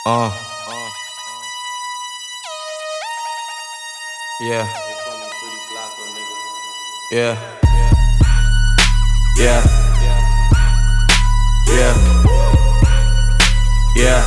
Uh. Yeah. Yeah. Yeah. Yeah. Yeah.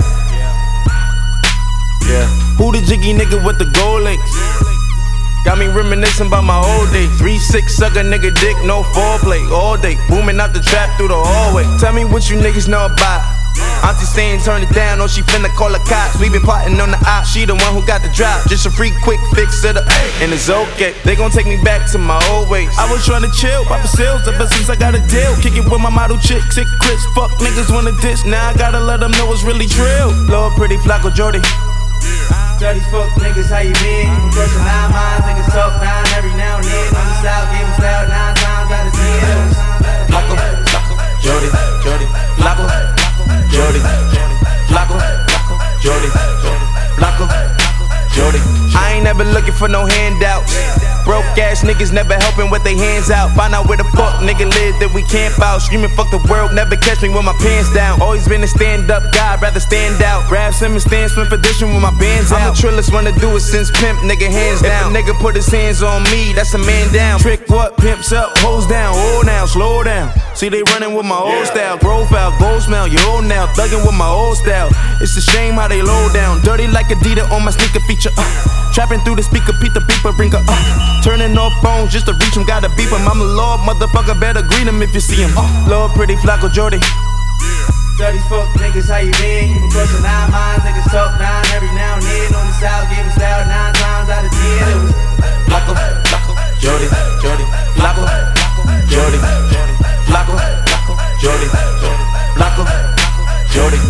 Yeah. Who the jiggy nigga with the gold links? Got me reminiscing about my old days. 3-6 sucker nigga dick, no foreplay. All day, booming out the trap through the hallway. Tell me what you niggas know about. Auntie saying turn it down, or she finna call the cops. We been plotting on the op, she the one who got the drop. Just a free quick fix to the and it's okay. They gon' take me back to my old ways. I was trying to chill, pop sales ever since I got a deal. Kick it with my model chick, sick clips, fuck niggas wanna diss. Now I gotta let them know it's really drill. Lord pretty Flacco Jordy. Tell these fuck niggas how you been. You brushing 9 minds, niggas talk 9 every now and then. On the south, gave him style 9 times out of 10. Flacco, Jordy, Flacco, Jordy, Flacco, Jordy, Flacco, Jordy. I ain't never looking for no handouts. Broke ass niggas never helping with their hands out. Find out where the fuck nigga live that we camp out. Screaming fuck the world, never catch me with my pants down. Always been a stand up guy, rather stand out. Grab some and stand swim position with my bands out. I'm the trillest one to do it since pimp, nigga hands down. If a nigga put his hands on me, that's a man down. Trick what? Pimps up, hoes down. Oh now, slow down. See they running with my old style. Profile, gold smell, you old now. Thugging with my old style. It's a shame how they low down. Dirty like Adidas on my sneaker feature. Trapping through the speaker, Pete the beeper, bring her turning off phones just to reach him, gotta beep him. I'm a lord, motherfucker, better greet him if you see him. Lord pretty Flacco Jordy. Tell these fuck niggas how you been. You been brushing 9 minds, niggas talk 9 every now and then. On the south, give him style 9 times out of 10. It was Flacco, Jordy, Flacco, Jordy, Flacco, Jordy, Flacco, Jordy.